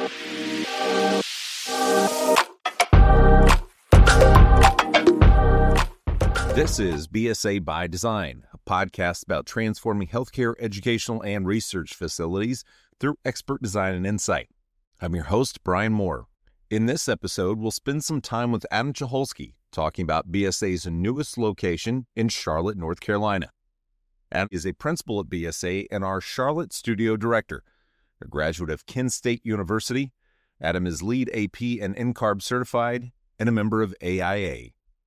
This is BSA by Design, a podcast about transforming healthcare, educational, and research facilities through expert design and insight. I'm your host, Brian Moore. In this episode, we'll spend some time with Adam Chicholsky talking about BSA's newest location in Charlotte, North Carolina. Adam is a principal at BSA and our Charlotte studio director. A graduate of Kent State University, Adam is lead AP and NCARB certified and a member of AIA.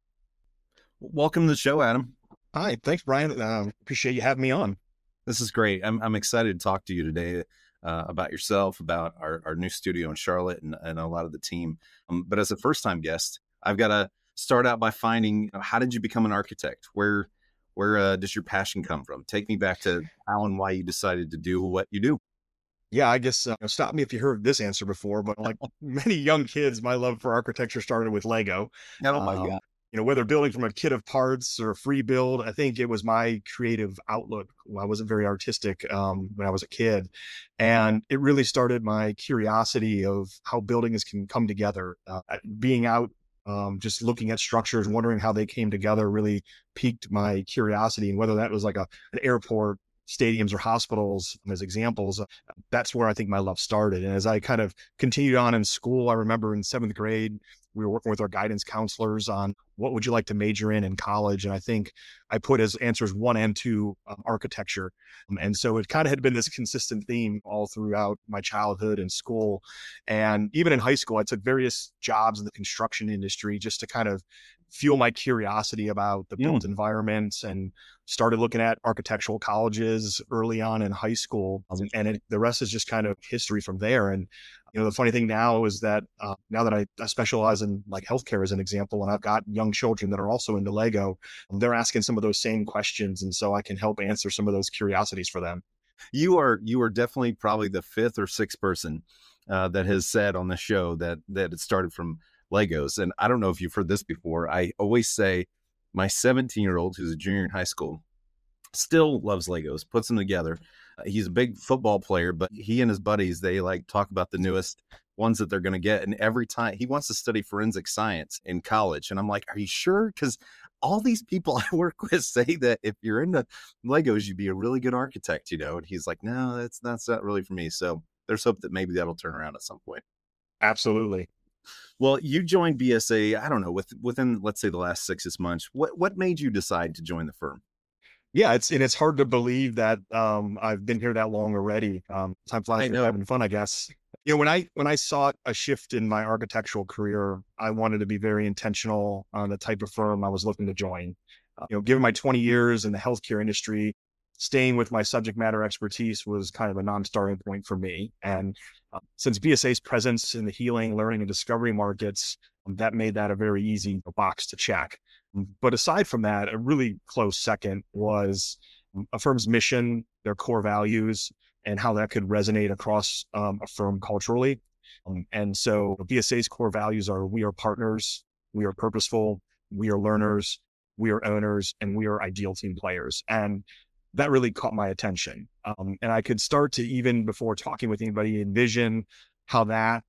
Welcome to the show, Adam. Hi, thanks, Brian. Appreciate you having me on. This is great. I'm excited to talk to you today about yourself, about our new studio in Charlotte, and a lot of the team. But as a first-time guest, I've got to start out by finding, how did you become an architect? Where does your passion come from? Take me back to how and why you decided to do what you do. Yeah, I guess stop me if you heard this answer before, but like many young kids, my love for architecture started with Lego. Oh my God. Whether building from a kit of parts or a free build, I think it was my creative outlook. I wasn't very artistic when I was a kid. And it really started my curiosity of how buildings can come together. Being out, just looking at structures, wondering how they came together really piqued my curiosity. And whether that was like an airport, stadiums, or hospitals as examples, that's where I think my love started. And as I kind of continued on in school, I remember in 7th grade, we were working with our guidance counselors on what would you like to major in college. And I think I put as answers 1 and 2 architecture. And so it kind of had been this consistent theme all throughout my childhood and school. And even in high school, I took various jobs in the construction industry just to kind of fuel my curiosity about the built environment, and started looking at architectural colleges early on in high school. And the rest is just kind of history from there. And the funny thing now is that now that I specialize in like healthcare as an example, and I've got young children that are also into Lego, they're asking some of those same questions. And so I can help answer some of those curiosities for them. You are definitely probably the 5th or 6th person that has said on the show that it started from Legos. And I don't know if you've heard this before. I always say my 17-year-old, who's a junior in high school, still loves Legos, puts them together. He's a big football player, but he and his buddies, they like talk about the newest ones that they're going to get. And every time he wants to study forensic science in college. And I'm like, are you sure? Because all these people I work with say that if you're into Legos, you'd be a really good architect, And he's like, no, that's not really for me. So there's hope that maybe that'll turn around at some point. Absolutely. Well, you joined BSA, I don't know, within, let's say, the last 6 months. What made you decide to join the firm? Yeah, it's hard to believe that I've been here that long already. Time flies when you're having fun, I guess. When I sought a shift in my architectural career, I wanted to be very intentional on the type of firm I was looking to join. Given my 20 years in the healthcare industry, staying with my subject matter expertise was kind of a non-starting point for me. And since BSA's presence in the healing, learning, and discovery markets, that made that a very easy box to check. But aside from that, a really close second was a firm's mission, their core values, and how that could resonate across a firm culturally. And so BSA's core values are: we are partners, we are purposeful, we are learners, we are owners, and we are ideal team players. And that really caught my attention. And I could start to, even before talking with anybody, envision how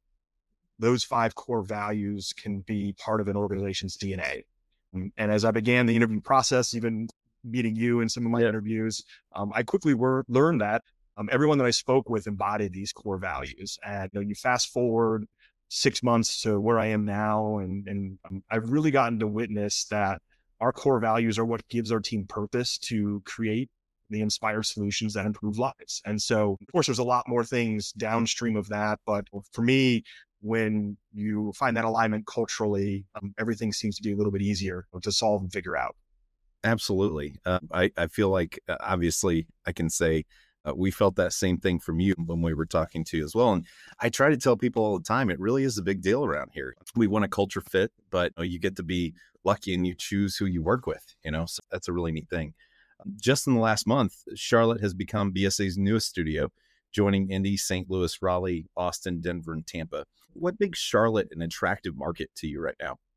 those 5 core values can be part of an organization's DNA. And as I began the interview process, even meeting you in some of my interviews, I quickly learned that everyone that I spoke with embodied these core values. And you fast forward 6 months to where I am now, and I've really gotten to witness that our core values are what gives our team purpose to create the inspired solutions that improve lives. And so, of course, there's a lot more things downstream of that. But for me, when you find that alignment culturally, everything seems to be a little bit easier to solve and figure out. Absolutely. I feel like, obviously, I can say we felt that same thing from you when we were talking to you as well. And I try to tell people all the time, it really is a big deal around here. We want a culture fit, but you get to be lucky and you choose who you work with, so that's a really neat thing. Just in the last month, Charlotte has become BSA's newest studio, joining Indy, St. Louis, Raleigh, Austin, Denver, and Tampa. What makes Charlotte an attractive market to you right now?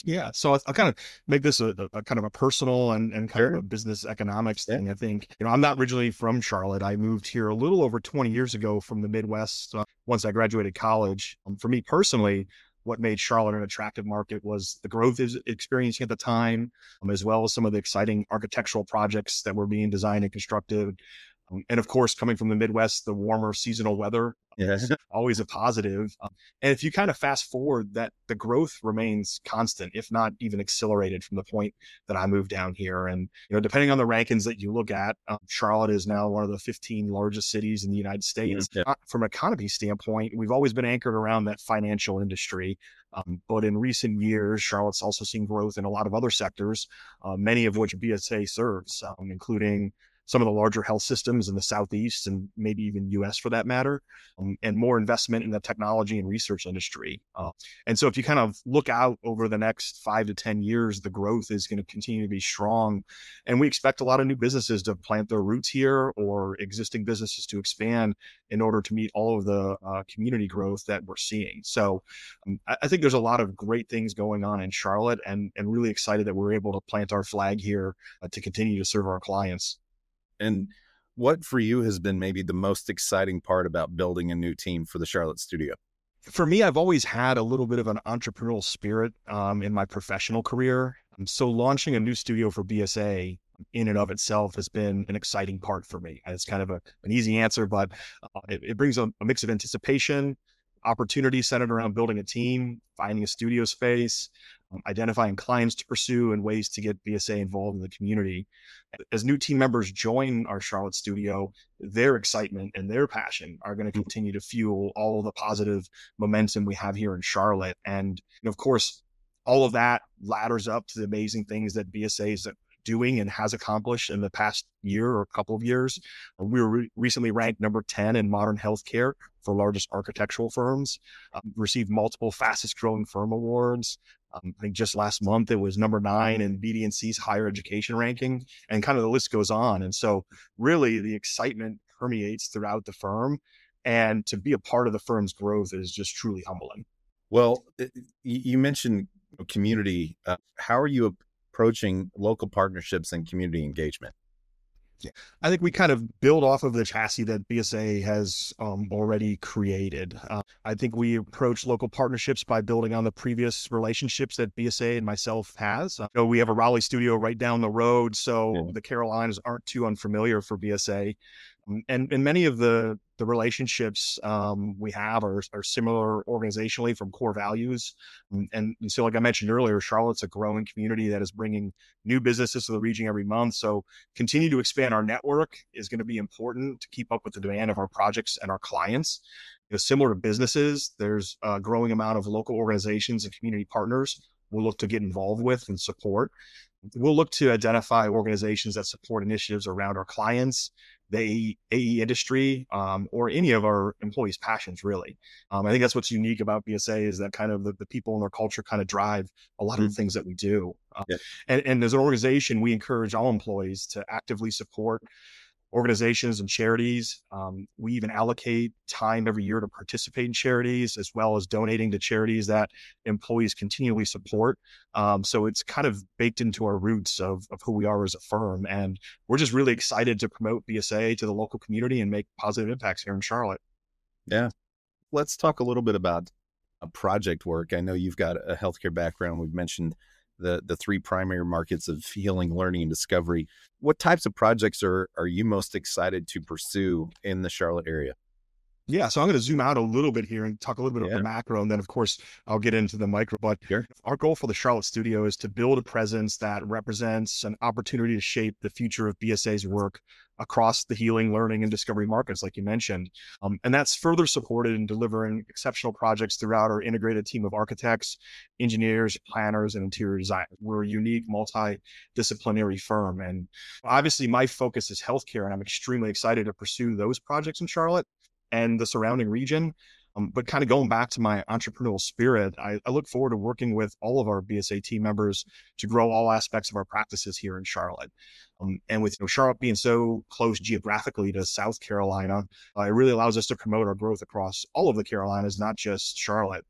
Yeah. So I'll kind of make this a kind of a personal and kind of Sure. a business economics Yeah. thing. I think, I'm not originally from Charlotte. I moved here a little over 20 years ago from the Midwest once I graduated college. For me personally, what made Charlotte an attractive market was the growth is experiencing at the time, as well as some of the exciting architectural projects that were being designed and constructed. And of course, coming from the Midwest, the warmer seasonal weather Yeah. is always a positive. And if you kind of fast forward, that the growth remains constant, if not even accelerated from the point that I moved down here. And, depending on the rankings that you look at, Charlotte is now one of the 15 largest cities in the United Mhm. States. Yeah. From an economy standpoint, we've always been anchored around that financial industry. But in recent years, Charlotte's also seen growth in a lot of other sectors, many of which BSA serves, including some of the larger health systems in the Southeast and maybe even US for that matter, and more investment in the technology and research industry. And so if you kind of look out over the next 5 to 10 years, the growth is going to continue to be strong. And we expect a lot of new businesses to plant their roots here or existing businesses to expand in order to meet all of the community growth that we're seeing. So I think there's a lot of great things going on in Charlotte and really excited that we're able to plant our flag here to continue to serve our clients. And what for you has been maybe the most exciting part about building a new team for the Charlotte studio? For me, I've always had a little bit of an entrepreneurial spirit in my professional career. So launching a new studio for BSA in and of itself has been an exciting part for me. It's kind of an easy answer, but it brings a mix of anticipation, opportunity centered around building a team, finding a studio space, identifying clients to pursue, and ways to get BSA involved in the community. As new team members join our Charlotte studio, their excitement and their passion are going to continue to fuel all of the positive momentum we have here in Charlotte. And of course, all of that ladders up to the amazing things that BSA is doing and has accomplished in the past year or couple of years. We were recently ranked number 10 in modern healthcare for largest architectural firms, received multiple fastest growing firm awards. I think just last month it was number 9 in BD&C's higher education ranking, and kind of the list goes on. And so really the excitement permeates throughout the firm, and to be a part of the firm's growth is just truly humbling. Well, you mentioned community. How are you approaching local partnerships and community engagement? Yeah. I think we kind of build off of the chassis that BSA has already created. I think we approach local partnerships by building on the previous relationships that BSA and myself has. We have a Raleigh studio right down the road, so Yeah. the Carolinas aren't too unfamiliar for BSA. And many of the relationships we have are similar organizationally from core values. And so, like I mentioned earlier, Charlotte's a growing community that is bringing new businesses to the region every month. So continue to expand our network is going to be important to keep up with the demand of our projects and our clients. Similar to businesses, there's a growing amount of local organizations and community partners we'll look to get involved with and support. We'll look to identify organizations that support initiatives around our clients, the AE industry, or any of our employees' passions, really. I think that's what's unique about BSA is that kind of the people and their culture kind of drive a lot of the things that we do. Yeah. And as an organization, we encourage all employees to actively support organizations and charities. We even allocate time every year to participate in charities, as well as donating to charities that employees continually support. So it's kind of baked into our roots of who we are as a firm. And we're just really excited to promote BSA to the local community and make positive impacts here in Charlotte. Yeah. Let's talk a little bit about project work. I know you've got a healthcare background. We've mentioned the three primary markets of healing, learning, and discovery. What types of projects are you most excited to pursue in the Charlotte area? Yeah, so I'm going to zoom out a little bit here and talk a little bit of the macro, and then of course I'll get into the micro. But Sure. our goal for the Charlotte studio is to build a presence that represents an opportunity to shape the future of BSA's work across the healing, learning, and discovery markets, like you mentioned. And that's further supported in delivering exceptional projects throughout our integrated team of architects, engineers, planners, and interior designers. We're a unique multidisciplinary firm. And obviously my focus is healthcare, and I'm extremely excited to pursue those projects in Charlotte and the surrounding region. But kind of going back to my entrepreneurial spirit, I look forward to working with all of our BSA team members to grow all aspects of our practices here in Charlotte. And with Charlotte being so close geographically to South Carolina, it really allows us to promote our growth across all of the Carolinas, not just Charlotte.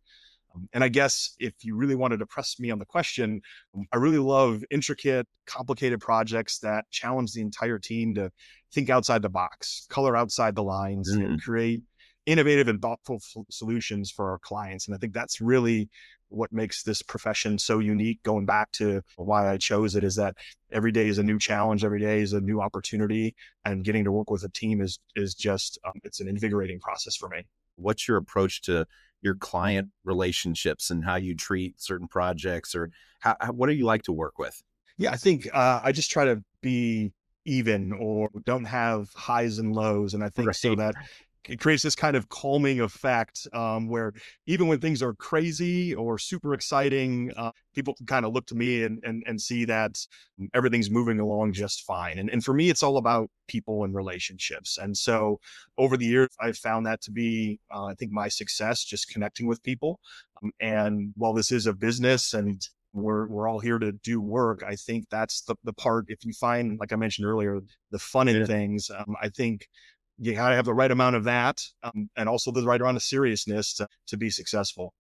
And I guess if you really wanted to press me on the question, I really love intricate, complicated projects that challenge the entire team to think outside the box, color outside the lines, and create innovative and thoughtful solutions for our clients. And I think that's really what makes this profession so unique. Going back to why I chose it, is that every day is a new challenge, every day is a new opportunity, and getting to work with a team is just it's an invigorating process for me. What's your approach to your client relationships and how you treat certain projects, or what do you like to work with? Yeah, I think I just try to be even, or don't have highs and lows. And I think so that it creates this kind of calming effect where even when things are crazy or super exciting, people can kind of look to me and see that everything's moving along just fine. And for me, it's all about people and relationships. And so over the years, I've found that to be, I think, my success, just connecting with people. And while this is a business and we're all here to do work, I think that's the part. If you find, like I mentioned earlier, the fun in things, I think you gotta have the right amount of that, and also the right amount of seriousness to be successful.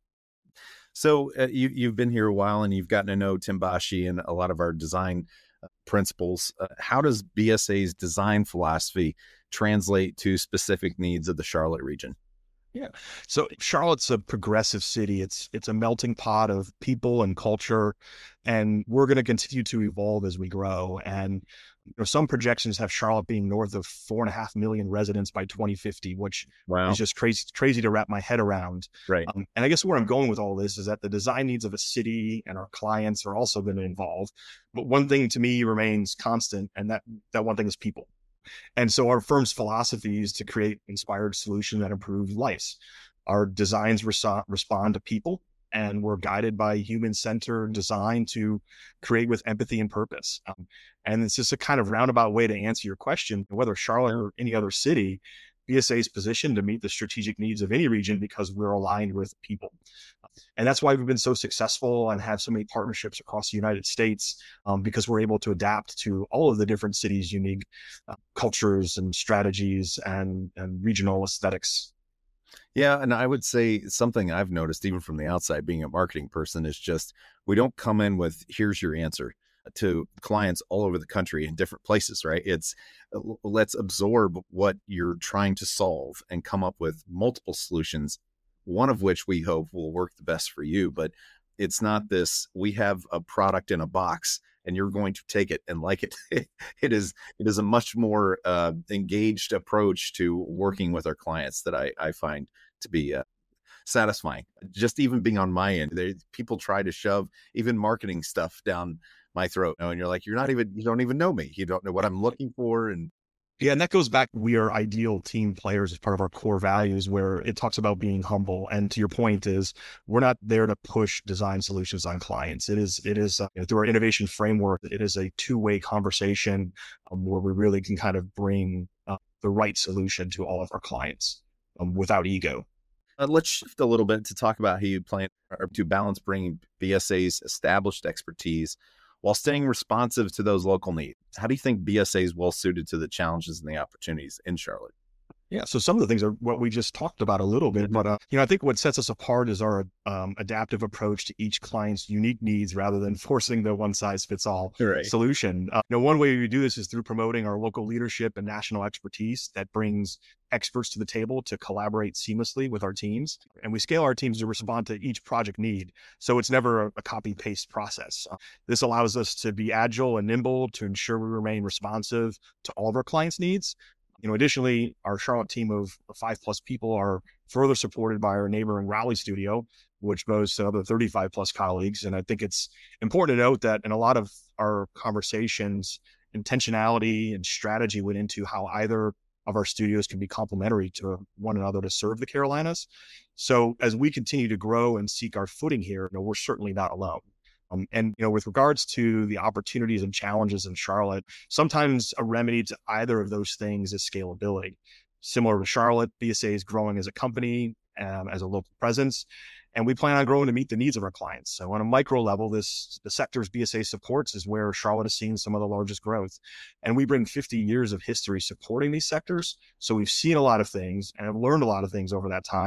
So you've been here a while and you've gotten to know Tim Bashi and a lot of our design principles. How does BSA's design philosophy translate to specific needs of the Charlotte region? Yeah. So Charlotte's a progressive city. It's a melting pot of people and culture, and we're going to continue to evolve as we grow. And some projections have Charlotte being north of 4.5 million residents by 2050, which is just crazy to wrap my head around. Right. And I guess where I'm going with all this is that the design needs of a city and our clients are also going to evolve. But one thing to me remains constant, and that one thing is people. And so our firm's philosophy is to create inspired solutions that improve lives. Our designs respond to people, and we're guided by human-centered design to create with empathy and purpose. And it's just a kind of roundabout way to answer your question, whether Charlotte or any other city, BSA is positioned to meet the strategic needs of any region because we're aligned with people. And that's why we've been so successful and have so many partnerships across the United States, because we're able to adapt to all of the different cities' unique cultures and strategies and regional aesthetics. Yeah. And I would say something I've noticed, even from the outside, being a marketing person, is just we don't come in with, here's your answer to clients all over the country in different places, right? It's let's absorb what you're trying to solve and come up with multiple solutions, one of which we hope will work the best for you. But it's not this, we have a product in a box and you're going to take it and like it. It is a much more engaged approach to working with our clients that I find to be satisfying. Just even being on my end, people try to shove even marketing stuff down my throat, and you're like, you don't even know me. You don't know what I'm looking for. And yeah, and that goes back, we are ideal team players as part of our core values, where it talks about being humble. And to your point is, we're not there to push design solutions on clients. It is through our innovation framework, it is a two-way conversation where we really can kind of bring the right solution to all of our clients without ego. Let's shift a little bit to talk about how you plan to balance bringing BSA's established expertise while staying responsive to those local needs. How do you think BSA is well suited to the challenges and the opportunities in Charlotte? Yeah, so some of the things are what we just talked about a little bit, but I think what sets us apart is our adaptive approach to each client's unique needs, rather than forcing the one-size-fits-all solution. One way we do this is through promoting our local leadership and national expertise that brings experts to the table to collaborate seamlessly with our teams. And we scale our teams to respond to each project need, so it's never a copy-paste process. This allows us to be agile and nimble to ensure we remain responsive to all of our clients' needs. Additionally, our Charlotte team of 5+ people are further supported by our neighboring Raleigh studio, which boasts another 35+ colleagues. And I think it's important to note that in a lot of our conversations, intentionality and strategy went into how either of our studios can be complementary to one another to serve the Carolinas. So as we continue to grow and seek our footing here, we're certainly not alone. And with regards to the opportunities and challenges in Charlotte, sometimes a remedy to either of those things is scalability. Similar to Charlotte, BSA is growing as a company, as a local presence, and we plan on growing to meet the needs of our clients. So on a micro level, the sectors BSA supports is where Charlotte has seen some of the largest growth. And we bring 50 years of history supporting these sectors. So we've seen a lot of things and have learned a lot of things over that time.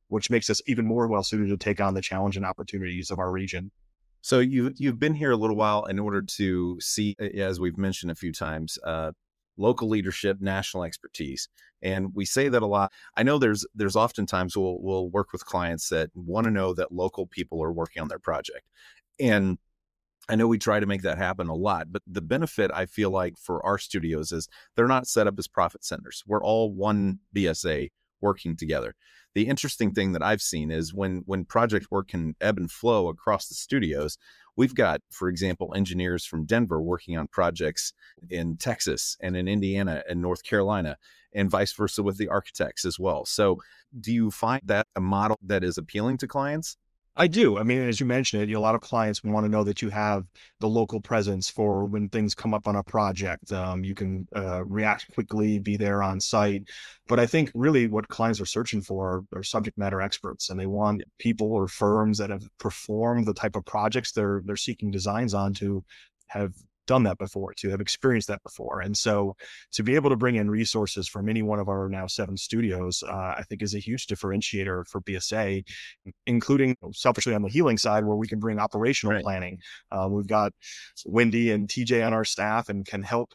which makes us even more well suited to take on the challenge and opportunities of our region. So you've been here a little while in order to see, as we've mentioned a few times, local leadership, national expertise, and we say that a lot. I know there's oftentimes we'll work with clients that want to know that local people are working on their project, and I know we try to make that happen a lot. But the benefit I feel like for our studios is they're not set up as profit centers. We're all one BSA working together. The interesting thing that I've seen is when project work can ebb and flow across the studios, we've got, for example, engineers from Denver working on projects in Texas and in Indiana and North Carolina, and vice versa with the architects as well. So do you find that a model that is appealing to clients? I do. I mean, as you mentioned it, a lot of clients want to know that you have the local presence for when things come up on a project. You can react quickly, be there on site. But I think really what clients are searching for are subject matter experts, and they want people or firms that have performed the type of projects they're seeking designs on to have done that before, to have experienced that before. And so to be able to bring in resources from any one of our now 7 studios, I think is a huge differentiator for BSA, including selfishly on the healing side, where we can bring operational planning. We've got Wendy and TJ on our staff and can help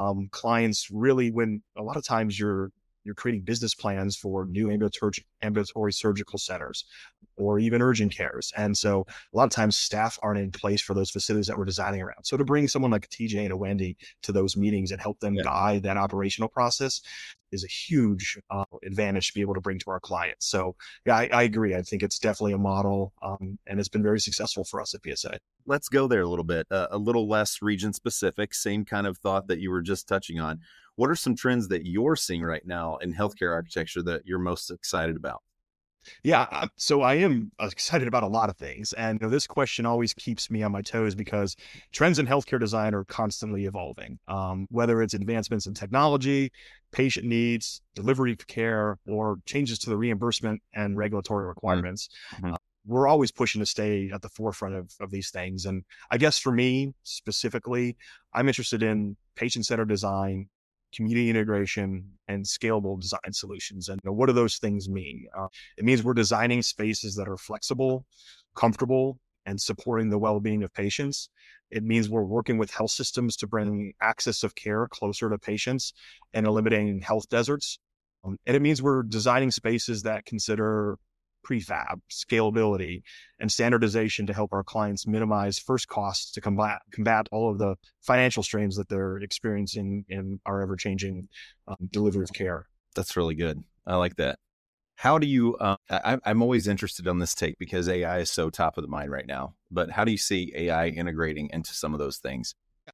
clients really, when a lot of times you're creating business plans for new ambulatory surgical centers or even urgent cares. And so a lot of times staff aren't in place for those facilities that we're designing around. So to bring someone like TJ and a Wendy to those meetings and help them guide that operational process is a huge advantage to be able to bring to our clients. So yeah, I agree. I think it's definitely a model, and it's been very successful for us at BSA. Let's go there a little bit, a little less region specific, same kind of thought that you were just touching on. What are some trends that you're seeing right now in healthcare architecture that you're most excited about? Yeah, so I am excited about a lot of things. And this question always keeps me on my toes because trends in healthcare design are constantly evolving, whether it's advancements in technology, patient needs, delivery of care, or changes to the reimbursement and regulatory requirements. Mm-hmm. We're always pushing to stay at the forefront of these things. And I guess for me specifically, I'm interested in patient-centered design, community integration, and scalable design solutions. And what do those things mean? It means we're designing spaces that are flexible, comfortable, and supporting the well-being of patients. It means we're working with health systems to bring access of care closer to patients and eliminating health deserts. And it means we're designing spaces that consider prefab, scalability, and standardization to help our clients minimize first costs to combat all of the financial strains that they're experiencing in our ever-changing delivery of care. That's really good. I like that. How do you, I'm always interested on this take because AI is so top of the mind right now, but how do you see AI integrating into some of those things?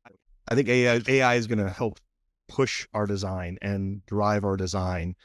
I think AI is going to help push our design and drive our design.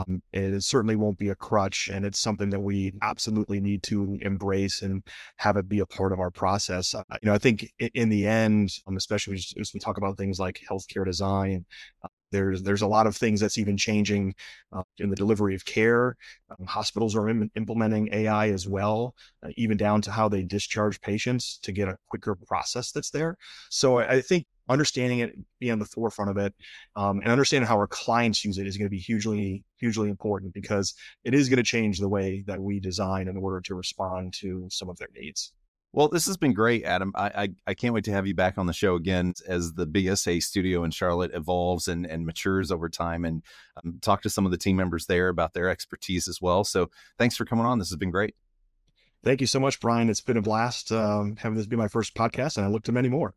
It certainly won't be a crutch, and it's something that we absolutely need to embrace and have it be a part of our process. I think in the end, especially as we talk about things like healthcare design, there's a lot of things that's even changing in the delivery of care. Hospitals are implementing AI as well, even down to how they discharge patients to get a quicker process that's there. So I think understanding it, being on the forefront of it, and understanding how our clients use it is going to be hugely, hugely important because it is going to change the way that we design in order to respond to some of their needs. Well, this has been great, Adam. I can't wait to have you back on the show again as the BSA studio in Charlotte evolves and matures over time, and talk to some of the team members there about their expertise as well. So thanks for coming on. This has been great. Thank you so much, Brian. It's been a blast having this be my first podcast, and I look to many more.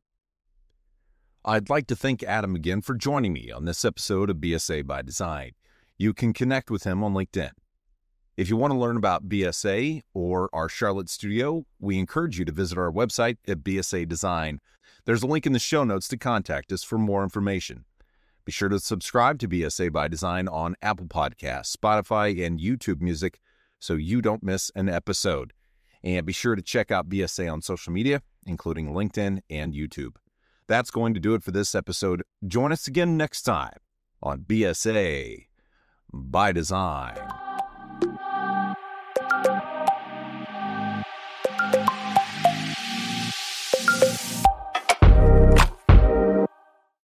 I'd like to thank Adam again for joining me on this episode of BSA by Design. You can connect with him on LinkedIn. If you want to learn about BSA or our Charlotte studio, we encourage you to visit our website at BSA Design. There's a link in the show notes to contact us for more information. Be sure to subscribe to BSA by Design on Apple Podcasts, Spotify, and YouTube Music so you don't miss an episode. And be sure to check out BSA on social media, including LinkedIn and YouTube. That's going to do it for this episode. Join us again next time on BSA by Design.